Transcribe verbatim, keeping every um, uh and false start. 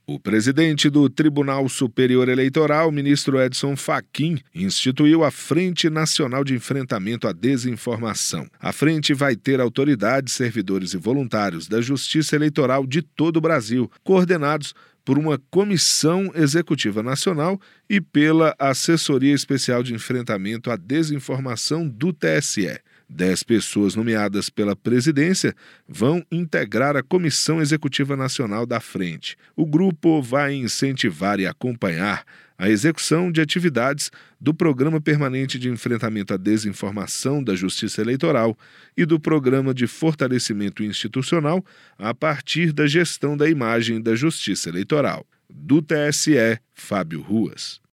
O presidente do Tribunal Superior Eleitoral, ministro Edson Fachin, instituiu a Frente Nacional de Enfrentamento à Desinformação. A frente vai ter autoridades, servidores e voluntários da Justiça Eleitoral de todo o Brasil, coordenados por uma Comissão Executiva Nacional e pela Assessoria Especial de Enfrentamento à Desinformação do T S E. Dez pessoas nomeadas pela presidência vão integrar a Comissão Executiva Nacional da Frente. O grupo vai incentivar e acompanhar a execução de atividades do Programa Permanente de Enfrentamento à Desinformação da Justiça Eleitoral e do Programa de Fortalecimento Institucional a partir da gestão da imagem da Justiça Eleitoral. Do T S E, Fábio Ruas.